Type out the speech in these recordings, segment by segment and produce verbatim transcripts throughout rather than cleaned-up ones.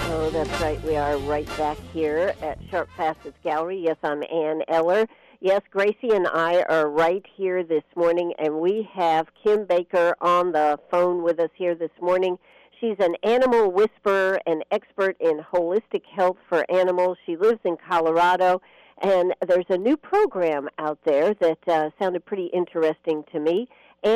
Oh, that's right. We are right back here at Sharp Facets Gallery. Yes, I'm Ann Eller. Yes, Gracie and I are right here this morning, and we have Kim Baker on the phone with us here this morning. She's an animal whisperer and expert in holistic health for animals. She lives in Colorado, and there's a new program out there that uh, sounded pretty interesting to me,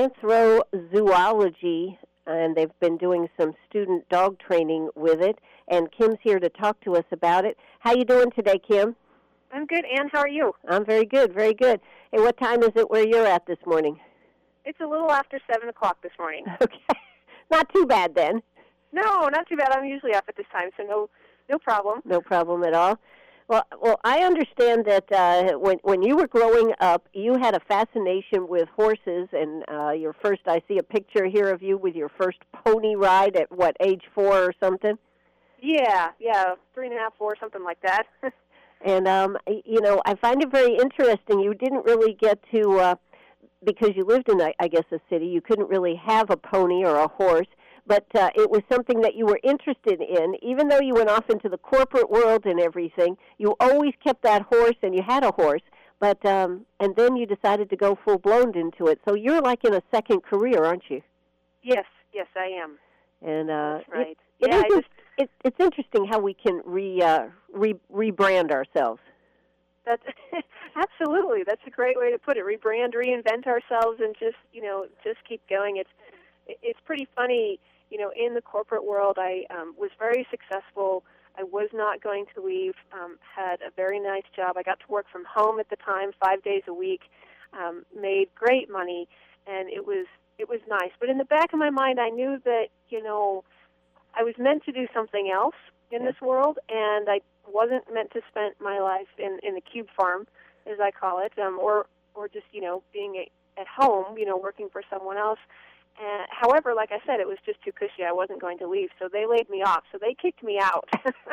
Anthrozoology, and they've been doing some student dog training with it, and Kim's here to talk to us about it. How you doing today, Kim? I'm good, Ann. How are you? I'm very good, very good. Hey, what time is it where you're at this morning? It's a little after seven o'clock this morning. Okay. Not too bad then. No, not too bad. I'm usually up at this time, so no no problem. No problem at all. Well, well, I understand that uh, when when you were growing up, you had a fascination with horses, and uh, your first, I see a picture here of you with your first pony ride at, what, age four or something? Yeah, yeah, three and a half, four, something like that. And, um, you know, I find it very interesting. You didn't really get to, uh, because you lived in, I guess, a city, you couldn't really have a pony or a horse, but uh, it was something that you were interested in. Even though you went off into the corporate world and everything, you always kept that horse, and you had a horse, but um, and then you decided to go full-blown into it. So you're like in a second career, aren't you? Yes, yes, I am. And uh, That's right. It, yeah, it I is, just... it, it's interesting how we can re, uh, re rebrand ourselves. That's absolutely. That's a great way to put it. Rebrand, reinvent ourselves, and just you know, just keep going. It's it's pretty funny. You know, in the corporate world, I um, was very successful. I was not going to leave. Um, had a very nice job. I got to work from home at the time, five days a week. Um, made great money, and it was it was nice. But in the back of my mind, I knew that you know, I was meant to do something else in this world, and I wasn't meant to spend my life in, in the cube farm, as I call it, um, or or just, you know, being a, at home, you know, working for someone else. Uh, however, like I said, it was just too cushy. I wasn't going to leave, so they laid me off. So they kicked me out.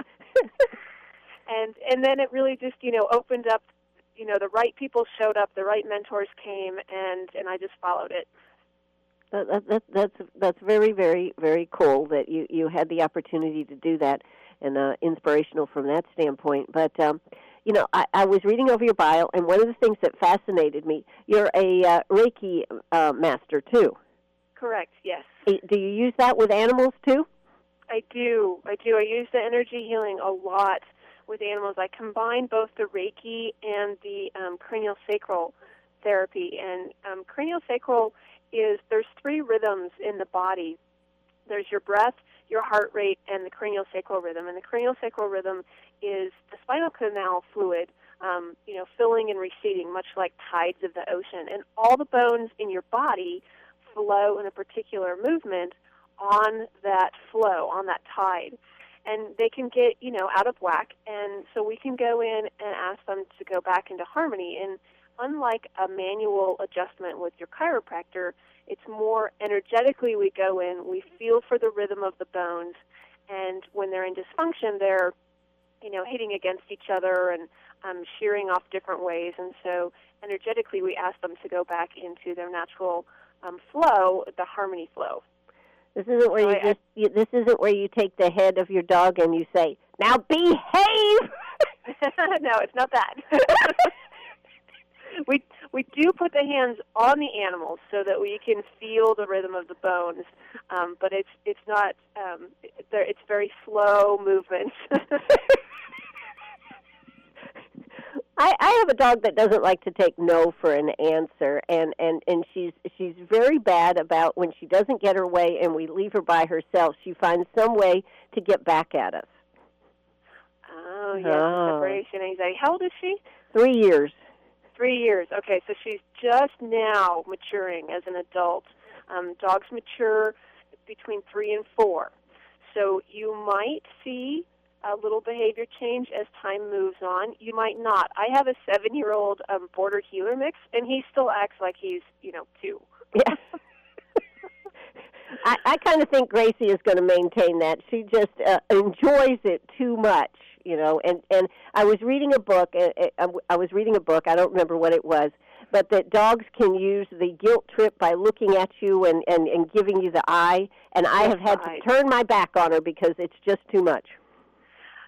and and then it really just, you know, opened up, you know, the right people showed up, the right mentors came, and, and I just followed it. That, that, that's that's very, very, very cool that you, you had the opportunity to do that, and uh, inspirational from that standpoint. But, um, you know, I, I was reading over your bio, and one of the things that fascinated me, you're a uh, Reiki uh, master, too. Correct, yes. Do you use that with animals, too? I do. I do. I use the energy healing a lot with animals. I combine both the Reiki and the um, cranial sacral therapy. And um, cranial sacral is, there's three rhythms in the body. There's your breath, your heart rate, and the cranial sacral rhythm. And the cranial sacral rhythm is the spinal canal fluid, um, you know, filling and receding, much like tides of the ocean. And all the bones in your body flow in a particular movement on that flow, on that tide. And they can get, you know, out of whack. And so we can go in and ask them to go back into harmony. And unlike a manual adjustment with your chiropractor, it's more energetically we go in, we feel for the rhythm of the bones, and when they're in dysfunction, they're, you know, hitting against each other and um, shearing off different ways. And so energetically we ask them to go back into their natural um, flow, the harmony flow. This isn't where so you I, just. You, this isn't where you take the head of your dog and you say, "Now behave." No, it's not that. we we do put the hands on the animals so that we can feel the rhythm of the bones, um, but it's it's not. Um, it's very slow movements. I, I have a dog that doesn't like to take no for an answer, and, and, and she's she's very bad about when she doesn't get her way and we leave her by herself. She finds some way to get back at us. Oh, yes, oh. Separation anxiety. How old is she? Three years. Three years. Okay, so she's just now maturing as an adult. Um, dogs mature between three and four. So you might see a little behavior change as time moves on. You might not. I have a seven-year-old um, border heeler mix, and he still acts like he's, you know, two. Yeah. I, I kind of think Gracie is going to maintain that. She just uh, enjoys it too much, you know. And, and I was reading a book. Uh, I was reading a book. I don't remember what it was, but that dogs can use the guilt trip by looking at you and, and, and giving you the eye. And I have had to turn my back on her because it's just too much.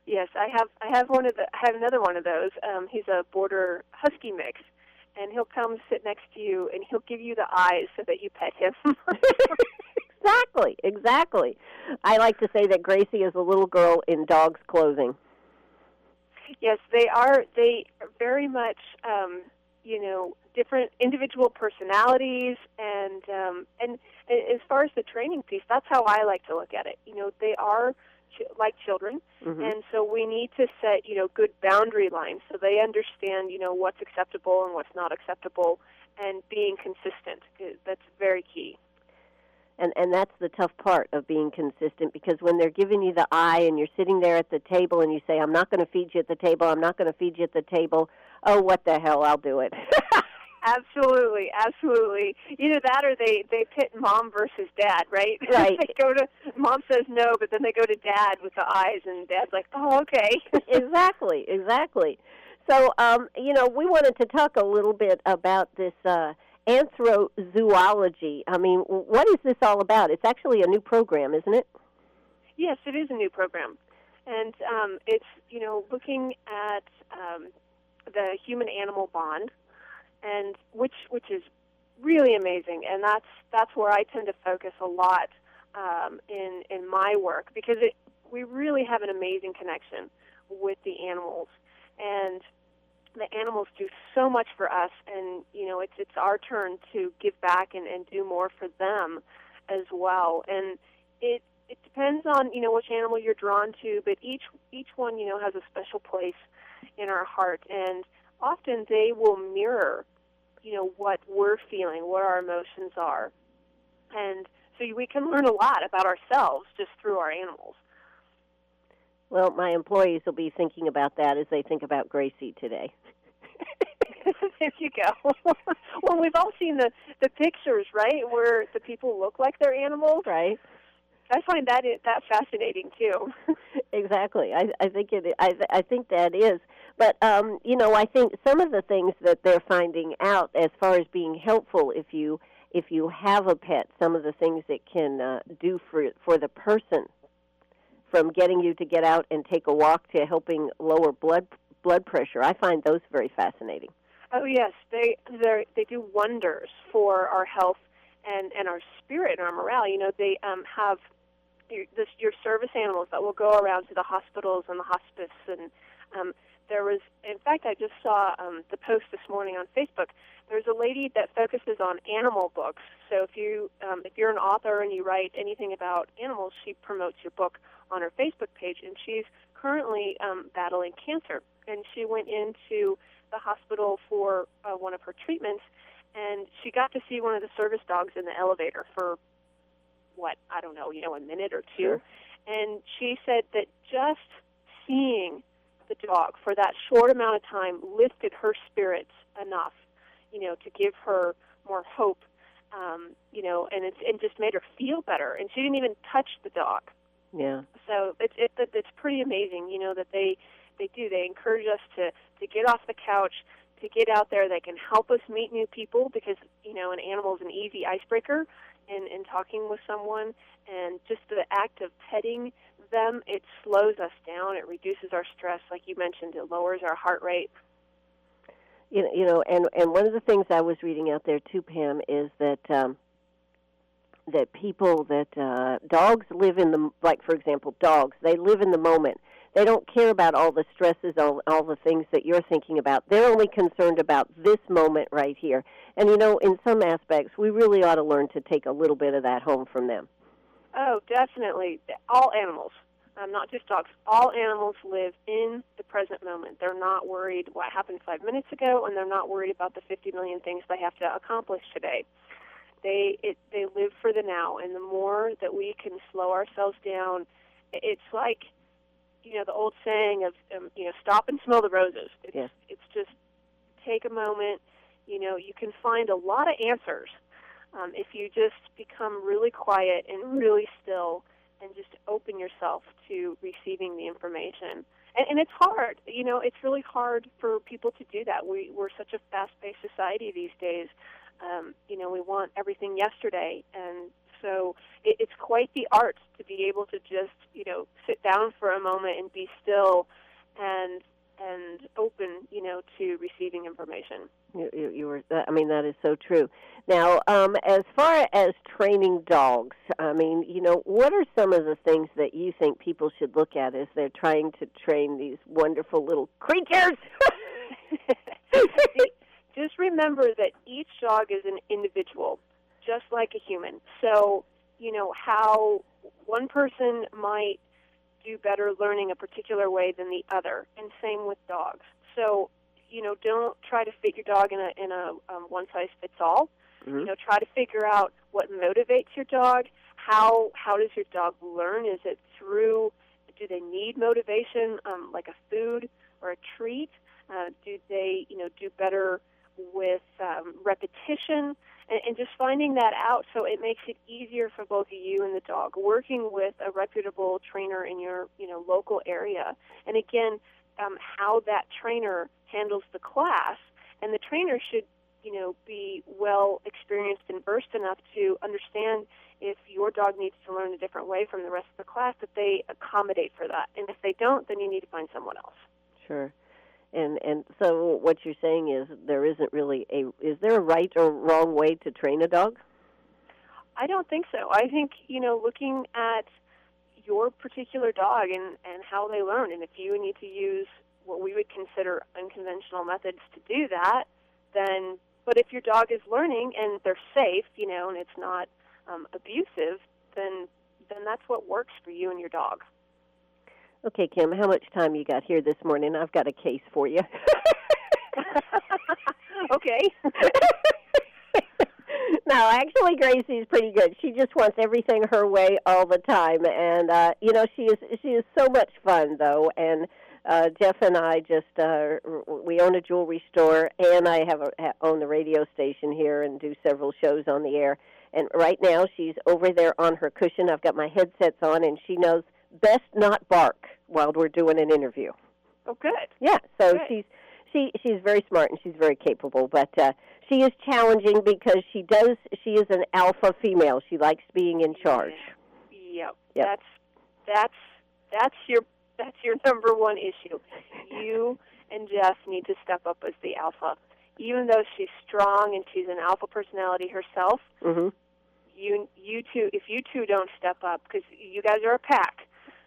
Yes, I have. I have one of the. I have another one of those. Um, he's a border husky mix, and he'll come sit next to you, and he'll give you the eyes so that you pet him. Exactly, exactly. I like to say that Gracie is a little girl in dog's clothing. Yes, they are. They are very much, um, you know, different individual personalities, and um, and as far as the training piece, that's how I like to look at it. You know, they are ch- like children, mm-hmm. and so we need to set, you know, good boundary lines so they understand, you know, what's acceptable and what's not acceptable, and being consistent. That's very key. And and that's the tough part of being consistent, because when they're giving you the eye and you're sitting there at the table and you say, I'm not going to feed you at the table, I'm not going to feed you at the table, oh, what the hell, I'll do it. Absolutely, absolutely. Either that or they, they pit mom versus dad, right? Right. They go to, mom says no, but then they go to dad with the eyes, and dad's like, oh, okay. Exactly, exactly. So, um, you know, we wanted to talk a little bit about this uh anthrozoology. I mean, what is this all about? It's actually a new program, isn't it? Yes, it is a new program. And um, it's, you know, looking at um, the human-animal bond, and which which is really amazing. And that's that's where I tend to focus a lot um, in, in my work, because it, we really have an amazing connection with the animals. And the animals do so much for us, and you know it's it's our turn to give back and, and do more for them as well. And it it depends on you know which animal you're drawn to, but each each one you know has a special place in our heart, and often they will mirror you know what we're feeling, what our emotions are, and so we can learn a lot about ourselves just through our animals. Well, my employees will be thinking about that as they think about Gracie today. There you go. Well, we've all seen the, the pictures, right, where the people look like they're animals. Right. I find that that fascinating too. Exactly. I, I think it. I, I think that is. But um, you know, I think some of the things that they're finding out as far as being helpful, if you if you have a pet, some of the things it can uh, do for for the person, from getting you to get out and take a walk to helping lower blood blood pressure. I find those very fascinating. Oh yes, they they they do wonders for our health and, and our spirit and our morale. You know, they um, have your, this, your service animals that will go around to the hospitals and the hospice. And um, there was, in fact, I just saw um, the post this morning on Facebook. There's a lady that focuses on animal books. So if you um, if you're an author and you write anything about animals, she promotes your book on her Facebook page, and she's currently um, battling cancer. And she went into the hospital for uh, one of her treatments, and she got to see one of the service dogs in the elevator for, what, I don't know, you know, a minute or two. Sure. And she said that just seeing the dog for that short amount of time lifted her spirits enough, you know, to give her more hope, um, you know, and it's and just made her feel better. And she didn't even touch the dog. Yeah. So it's it, it's pretty amazing, you know, that they they do. They encourage us to, to get off the couch, to get out there. They can help us meet new people because, you know, an animal is an easy icebreaker in, in talking with someone. And just the act of petting them, it slows us down. It reduces our stress. Like you mentioned, it lowers our heart rate. You know, you know and, and one of the things I was reading out there, too, Pam, is that um, that people, that uh, dogs live in the, like, for example, dogs, they live in the moment. They don't care about all the stresses, all, all the things that you're thinking about. They're only concerned about this moment right here. And, you know, in some aspects, we really ought to learn to take a little bit of that home from them. Oh, definitely. All animals, um, not just dogs, all animals live in the present moment. They're not worried what happened five minutes ago, and they're not worried about the fifty million things they have to accomplish today. They it, they live for the now, and the more that we can slow ourselves down, it's like, you know, the old saying of, um, you know, stop and smell the roses. It's, yeah. it's just take a moment. You know, you can find a lot of answers um, if you just become really quiet and really still and just open yourself to receiving the information. And, and it's hard. You know, it's really hard for people to do that. We, we're such a fast-paced society these days. Um, you know, we want everything yesterday, and So it, it's quite the art to be able to just, you know, sit down for a moment and be still and and open, you know, to receiving information. You, you, you were, I mean, that is so true. Now, um, as far as training dogs, I mean, you know, what are some of the things that you think people should look at as they're trying to train these wonderful little creatures? Just remember that each dog is an individual, just like a human. So, you know, how one person might do better learning a particular way than the other, and same with dogs. So, you know, don't try to fit your dog in a in a um, one-size-fits-all. Mm-hmm. You know, try to figure out what motivates your dog. How how does your dog learn? Is it through, do they need motivation, um, like a food or a treat? Uh, do they, you know, do better with um, repetition? And, and just finding that out so it makes it easier for both you and the dog. Working with a reputable trainer in your, you know, local area. And again, um, how that trainer handles the class. And the trainer should, you know, be well experienced and versed enough to understand if your dog needs to learn a different way from the rest of the class, that they accommodate for that. And if they don't, then you need to find someone else. Sure. And and so what you're saying is there isn't really a, is there a right or wrong way to train a dog? I don't think so. I think, you know, looking at your particular dog and, and how they learn, and if you need to use what we would consider unconventional methods to do that, then, but if your dog is learning and they're safe, you know, and it's not um, abusive, then then that's what works for you and your dog. Okay, Kim, how much time you got here this morning? I've got a case for you. Okay. No, actually, Gracie's pretty good. She just wants everything her way all the time, and uh, you know, she is she is so much fun though. And uh, Jeff and I just uh, we own a jewelry store, and I have a, own the radio station here and do several shows on the air. And right now, she's over there on her cushion. I've got my headsets on, and she knows best not bark while we're doing an interview. Oh, good. Yeah, so good. she's she she's very smart and she's very capable, but uh, she is challenging because she does she is an alpha female. She likes being in charge. Yeah. Yep. Yep. That's that's that's your that's your number one issue. You and Jeff need to step up as the alpha. Even though she's strong and she's an alpha personality herself, mm-hmm. you you two, if you two don't step up, because you guys are a pack,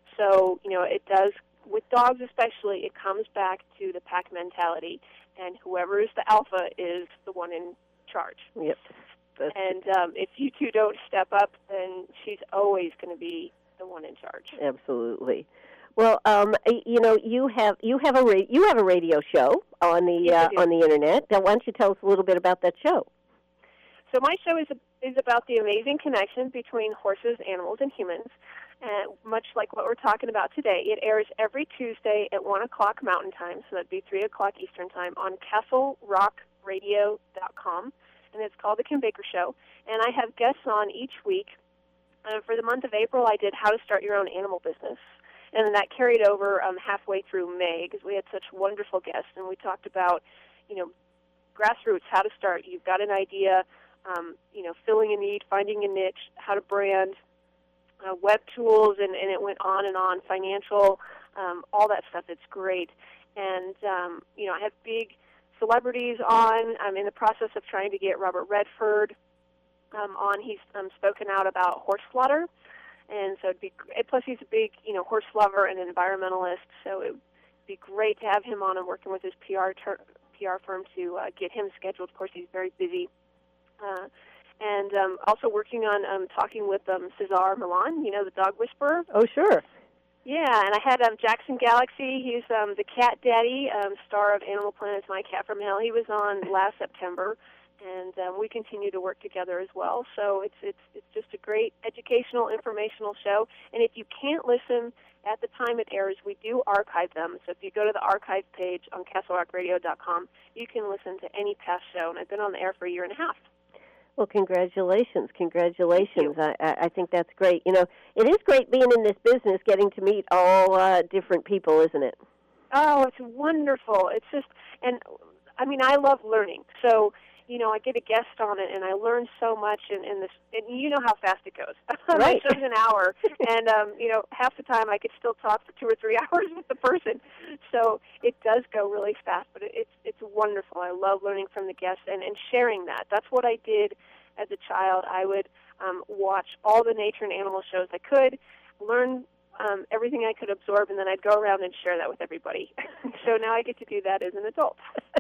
so you know it does with dogs especially. It comes back to the pack mentality, and whoever is the alpha is the one in charge. Yep. That's and um, if you two don't step up, then she's always going to be the one in charge. Absolutely. Well, um, you know, you have you have a ra- you have a radio show on the yes, uh, on the internet. Now, why don't you tell us a little bit about that show? So my show is is about the amazing connection between horses, animals, and humans. And much like what we're talking about today, it airs every Tuesday at one o'clock Mountain Time, so that'd be three o'clock Eastern Time, on castle rock radio dot com, and it's called The Kim Baker Show. And I have guests on each week. Uh, for the month of April, I did How to Start Your Own Animal Business. And then that carried over um, halfway through May because we had such wonderful guests, and we talked about, you know, grassroots, how to start. You've got an idea, um, you know, filling a need, finding a niche, how to brand, uh, web tools, and, and it went on and on, financial, um, all that stuff. It's great. And, um, you know, I have big celebrities on. I'm in the process of trying to get Robert Redford um, on. He's um, spoken out about horse slaughter. And so it'd be, plus he's a big, you know, horse lover and an environmentalist, so it would be great to have him on. I'm working with his P R ter- P R firm to uh, get him scheduled. Of course, he's very busy. Uh, and um, also working on um, talking with um, Cesar Millan, you know, the dog whisperer. Oh, sure. Yeah, and I had um, Jackson Galaxy. He's um, the cat daddy, um, star of Animal Planet's My Cat from Hell. He was on last September. And um, we continue to work together as well. So it's it's it's just a great educational, informational show. And if you can't listen at the time it airs, we do archive them. So if you go to the archive page on castle rock radio dot com, you can listen to any past show. And I've been on the air for a year and a half. Well, congratulations, congratulations. I, I think that's great. You know, it is great being in this business, getting to meet all uh, different people, isn't it? Oh, it's wonderful. It's just, and I mean, I love learning. So you know, I get a guest on it, and I learn so much, and, and, this, and you know how fast it goes. Right. My show's an hour, and, um, you know, half the time I could still talk for two or three hours with the person. So it does go really fast, but it, it's it's wonderful. I love learning from the guests and, and sharing that. That's what I did as a child. I would um, watch all the nature and animal shows I could, learn um, everything I could absorb, and then I'd go around and share that with everybody. So now I get to do that as an adult.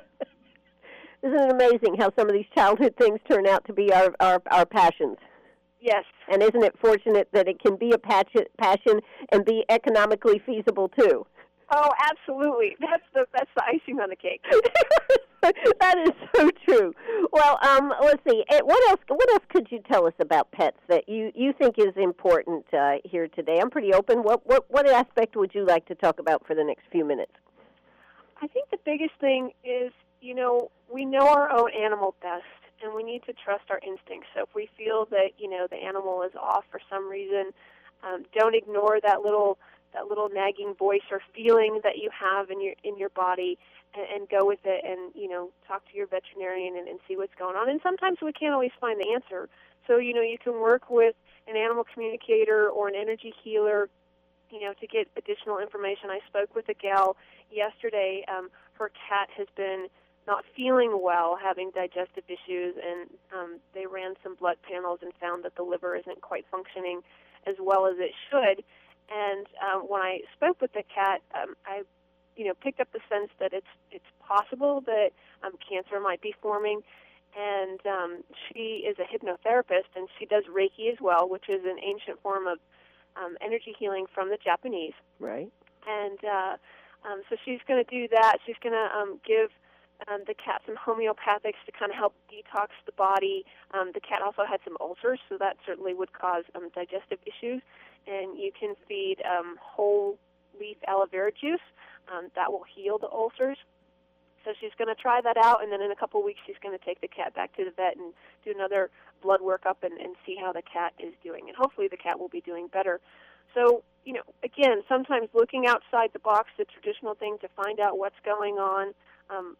Isn't it amazing how some of these childhood things turn out to be our, our, our passions? Yes. And isn't it fortunate that it can be a passion and be economically feasible, too? Oh, absolutely. That's the that's the icing on the cake. That is so true. Well, um, let's see. What else? What else could you tell us about pets that you, you think is important uh, here today? I'm pretty open. What what what aspect would you like to talk about for the next few minutes? I think the biggest thing is, you know, we know our own animal best, and we need to trust our instincts. So if we feel that, you know, the animal is off for some reason, um, don't ignore that little that little nagging voice or feeling that you have in your in your body, and, and go with it, and, you know, talk to your veterinarian and, and see what's going on. And sometimes we can't always find the answer. So, you know, you can work with an animal communicator or an energy healer, you know, to get additional information. I spoke with a gal yesterday. Um, her cat has been not feeling well, having digestive issues, and um, they ran some blood panels and found that the liver isn't quite functioning as well as it should. And um, when I spoke with the cat, um, I, you know, picked up the sense that it's it's possible that um, cancer might be forming. And um, she is a hypnotherapist, and she does Reiki as well, which is an ancient form of um, energy healing from the Japanese. Right. And uh, um, so she's going to do that. She's going to um, give um, the cat some homeopathics to kind of help detox the body. Um, the cat also had some ulcers, so that certainly would cause um, digestive issues. And you can feed um, whole leaf aloe vera juice. Um, that will heal the ulcers. So she's going to try that out, and then in a couple of weeks she's going to take the cat back to the vet and do another blood workup and, and see how the cat is doing. And hopefully the cat will be doing better. So, you know, again, sometimes looking outside the box, the traditional thing, to find out what's going on. Um,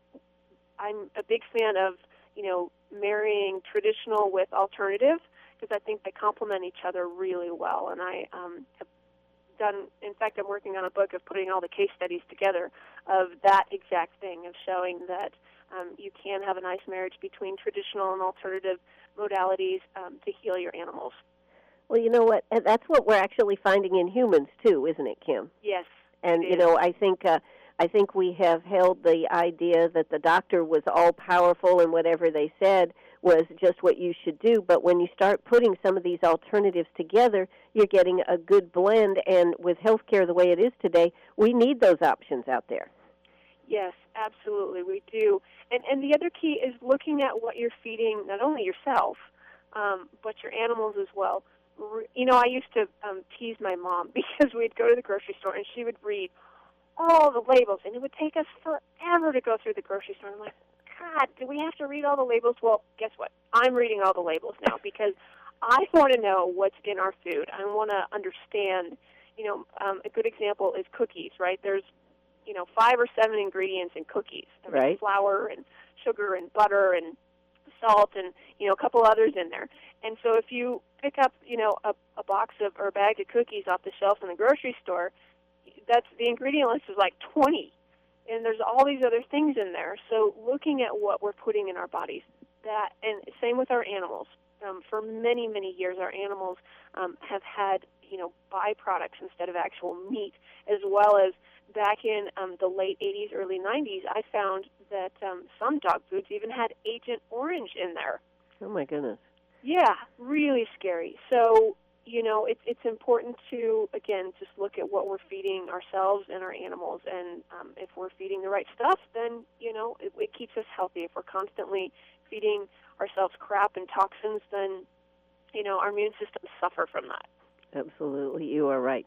I'm a big fan of, you know, marrying traditional with alternative, because I think they complement each other really well. And I um, have done, in fact, I'm working on a book of putting all the case studies together of that exact thing, of showing that um, you can have a nice marriage between traditional and alternative modalities um, to heal your animals. Well, you know what? That's what we're actually finding in humans, too, isn't it, Kim? Yes. And, you know, I think uh, I think we have held the idea that the doctor was all-powerful and whatever they said was just what you should do. But when you start putting some of these alternatives together, you're getting a good blend. And with healthcare the way it is today, we need those options out there. Yes, absolutely, we do. And and the other key is looking at what you're feeding, not only yourself, um, but your animals as well. You know, I used to um, tease my mom because we'd go to the grocery store and she would read all the labels, and it would take us forever to go through the grocery store. I'm like, God, do we have to read all the labels? Well, guess what? I'm reading all the labels now because I want to know what's in our food. I want to understand, you know, um, a good example is cookies, right? There's, you know, five or seven ingredients in cookies. There's right. flour and sugar and butter and salt and, you know, a couple others in there. And so if you pick up, you know, a, a box of or a bag of cookies off the shelf in the grocery store, that's the ingredient list is like twenty. And there's all these other things in there. So looking at what we're putting in our bodies, that, and same with our animals. Um, for many, many years, our animals um, have had, you know, byproducts instead of actual meat, as well as back in um, the late eighties, early nineties, I found that um, some dog foods even had Agent Orange in there. Oh, my goodness. Yeah, really scary. So, you know, it's it's important to, again, just look at what we're feeding ourselves and our animals. And um, if we're feeding the right stuff, then, you know, it, it keeps us healthy. If we're constantly feeding ourselves crap and toxins, then, you know, our immune systems suffer from that. Absolutely. You are right.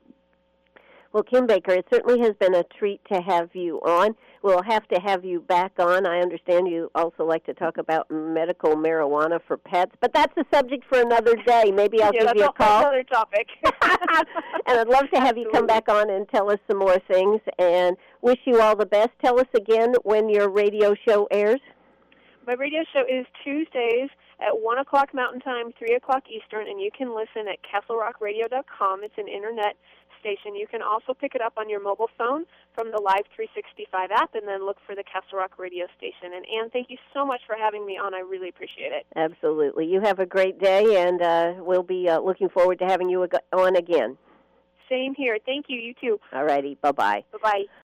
Well, Kim Baker, it certainly has been a treat to have you on. We'll have to have you back on. I understand you also like to talk about medical marijuana for pets, but that's a subject for another day. Maybe I'll yeah, give you a call. That's another topic. And I'd love to have Absolutely. you come back on and tell us some more things, and wish you all the best. Tell us again when your radio show airs. My radio show is Tuesdays at one o'clock Mountain Time, three o'clock Eastern, and you can listen at castle rock radio dot com. It's an internet station. You can also pick it up on your mobile phone from the Live three sixty-five app, and then look for the Castle Rock radio station. And Ann, thank you so much for having me on. I really appreciate it. Absolutely. You have a great day, and uh, we'll be uh, looking forward to having you ag- on again. Same here. Thank you. You too. All righty. Bye-bye. Bye-bye.